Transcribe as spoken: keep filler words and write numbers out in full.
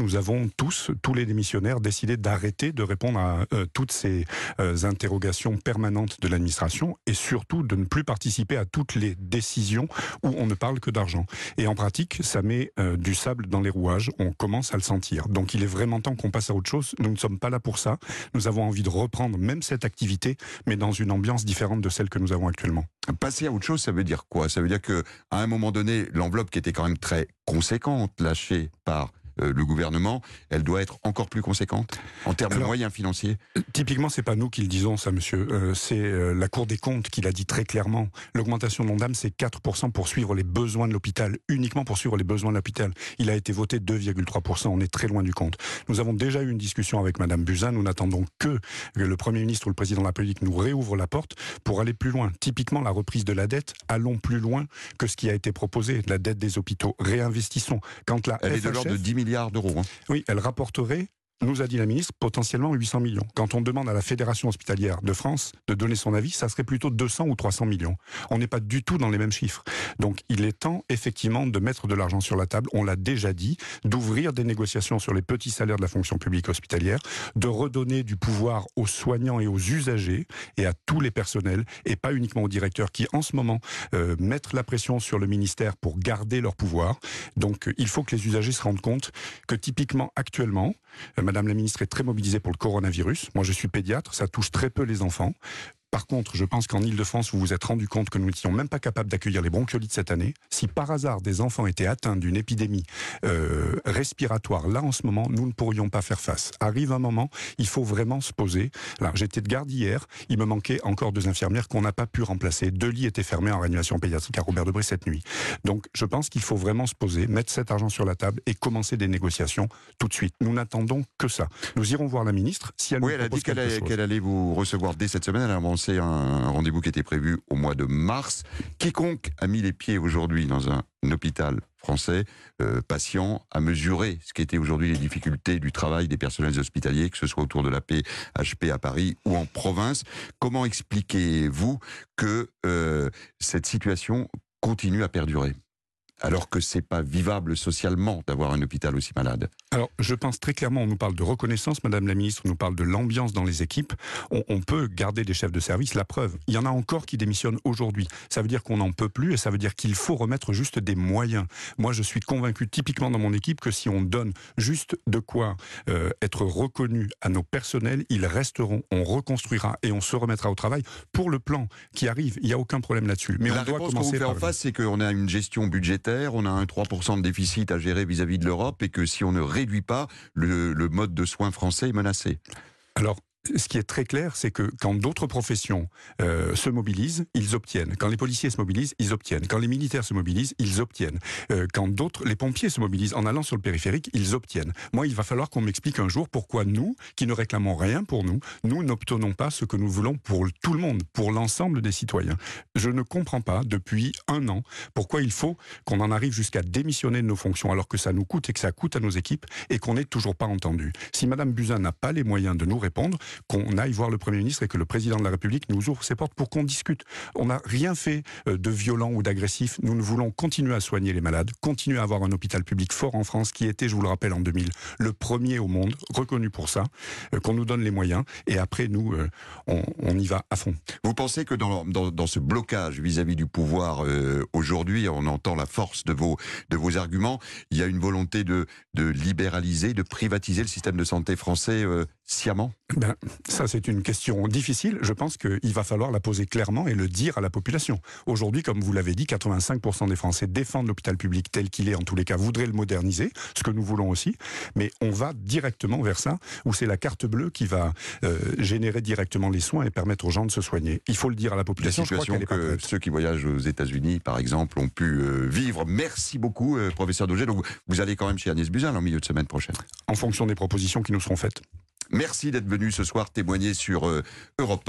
nous avons tous, tous les démissionnaires, décidé d'arrêter de répondre à euh, toutes ces euh, interrogations permanentes de l'administration et surtout de ne plus participer à toutes les décisions où on ne parle que d'argent. Et en pratique, ça met euh, du sable dans les rouages, on commence à le sentir. Donc il est vraiment temps qu'on passe à autre chose. Nous ne sommes pas là pour ça. Nous avons envie de reprendre même cette activité, mais dans une ambiance différente de celle que nous avons actuellement. Passer à autre chose, ça veut dire quoi? Ça veut dire qu'à un moment donné, l'enveloppe qui était quand même très conséquente, lâchée par euh, le gouvernement, elle doit être encore plus conséquente en termes Alors, de moyens financiers? Typiquement, c'est pas nous qui le disons, ça, monsieur. Euh, c'est euh, la Cour des comptes qui l'a dit très clairement. L'augmentation de l'Ondam, c'est quatre pour cent pour suivre les besoins de l'hôpital, uniquement pour suivre les besoins de l'hôpital. Il a été voté deux virgule trois pour cent, on est très loin du compte. Nous avons déjà eu une discussion avec Madame Buzyn, nous n'attendons que le Premier ministre ou le Président de la République nous réouvre la porte pour aller plus loin. Typiquement, la reprise de la dette, allons plus loin que ce qui a été proposé, la dette des hôpitaux. Réinvestissons. Quand la Elle F H F, est de l'ordre de dix milliards d'euros. Hein. Oui, elle rapporterait, nous a dit la ministre, potentiellement huit cents millions. Quand on demande à la Fédération hospitalière de France de donner son avis, ça serait plutôt deux cents ou trois cents millions. On n'est pas du tout dans les mêmes chiffres. Donc il est temps effectivement de mettre de l'argent sur la table, on l'a déjà dit, d'ouvrir des négociations sur les petits salaires de la fonction publique hospitalière, de redonner du pouvoir aux soignants et aux usagers et à tous les personnels, et pas uniquement aux directeurs qui en ce moment euh, mettent la pression sur le ministère pour garder leur pouvoir. Donc euh, il faut que les usagers se rendent compte que typiquement actuellement, euh, Madame la ministre est très mobilisée pour le coronavirus. Moi, je suis pédiatre, ça touche très peu les enfants. Par contre, je pense qu'en Ile-de-France, vous vous êtes rendu compte que nous n'étions même pas capables d'accueillir les bronchiolites cette année. Si par hasard des enfants étaient atteints d'une épidémie euh, respiratoire, là en ce moment, nous ne pourrions pas faire face. Arrive un moment, il faut vraiment se poser. Là, j'étais de garde hier, il me manquait encore deux infirmières qu'on n'a pas pu remplacer. Deux lits étaient fermés en réanimation pédiatrique à Robert-Debré cette nuit. Donc, je pense qu'il faut vraiment se poser, mettre cet argent sur la table et commencer des négociations tout de suite. Nous n'attendons que ça. Nous irons voir la ministre si elle oui, nous elle a propose dit qu'elle quelque allait, chose. qu'elle allait vous recevoir dès cette semaine. Elle a annoncé un, un rendez-vous qui était prévu au mois de mars. Quiconque a mis les pieds aujourd'hui dans un, un hôpital français, euh, patient, a mesuré ce qu'étaient aujourd'hui les difficultés du travail des personnels hospitaliers, que ce soit autour de la P H P à Paris ou en province. Comment expliquez-vous que euh, cette situation continue à perdurer ? Alors que c'est pas vivable socialement d'avoir un hôpital aussi malade. Alors, je pense très clairement, on nous parle de reconnaissance, Madame la Ministre, on nous parle de l'ambiance dans les équipes. On, on peut garder des chefs de service, la preuve. Il y en a encore qui démissionnent aujourd'hui. Ça veut dire qu'on n'en peut plus et ça veut dire qu'il faut remettre juste des moyens. Moi, je suis convaincu, typiquement dans mon équipe, que si on donne juste de quoi euh, être reconnu à nos personnels, ils resteront, on reconstruira et on se remettra au travail pour le plan qui arrive. Il n'y a aucun problème là-dessus. Mais la on doit réponse commencer qu'on vous fait par... en face, c'est qu'on a une gestion budgétaire, on a un trois pour cent de déficit à gérer vis-à-vis de l'Europe et que si on ne réduit pas, le, le mode de soins français est menacé. Alors, ce qui est très clair, c'est que quand d'autres professions euh, se mobilisent, ils obtiennent. Quand les policiers se mobilisent, ils obtiennent. Quand les militaires se mobilisent, ils obtiennent. Euh, quand d'autres, les pompiers se mobilisent en allant sur le périphérique, ils obtiennent. Moi, il va falloir qu'on m'explique un jour pourquoi nous, qui ne réclamons rien pour nous, nous n'obtenons pas ce que nous voulons pour tout le monde, pour l'ensemble des citoyens. Je ne comprends pas, depuis un an, pourquoi il faut qu'on en arrive jusqu'à démissionner de nos fonctions, alors que ça nous coûte et que ça coûte à nos équipes, et qu'on n'est toujours pas entendu. Si Madame Buzyn n'a pas les moyens de nous répondre, qu'on aille voir le Premier ministre et que le Président de la République nous ouvre ses portes pour qu'on discute. On n'a rien fait de violent ou d'agressif. Nous ne voulons continuer à soigner les malades, continuer à avoir un hôpital public fort en France qui était, je vous le rappelle, en deux mille, le premier au monde, reconnu pour ça, euh, qu'on nous donne les moyens et après nous, euh, on, on y va à fond. Vous pensez que dans, dans, dans ce blocage vis-à-vis du pouvoir euh, aujourd'hui, on entend la force de vos, de vos arguments, il y a une volonté de, de libéraliser, de privatiser le système de santé français euh, sciemment ? Ben, ça c'est une question difficile. Je pense qu'il va falloir la poser clairement et le dire à la population. Aujourd'hui, comme vous l'avez dit, quatre-vingt-cinq pour cent des Français défendent l'hôpital public tel qu'il est, en tous les cas, voudraient le moderniser, ce que nous voulons aussi, mais on va directement vers ça, où c'est la carte bleue qui va euh, générer directement les soins et permettre aux gens de se soigner. Il faut le dire à la population. La situation je crois qu'elle est que pas prête. ceux qui voyagent aux États-Unis, par exemple, ont pu euh, vivre. Merci beaucoup, euh, professeur Dauger. Donc, vous allez quand même chez Agnès Buzyn en milieu de semaine prochaine. En fonction des propositions qui nous seront faites. Merci d'être venu ce soir témoigner sur euh, Europe un.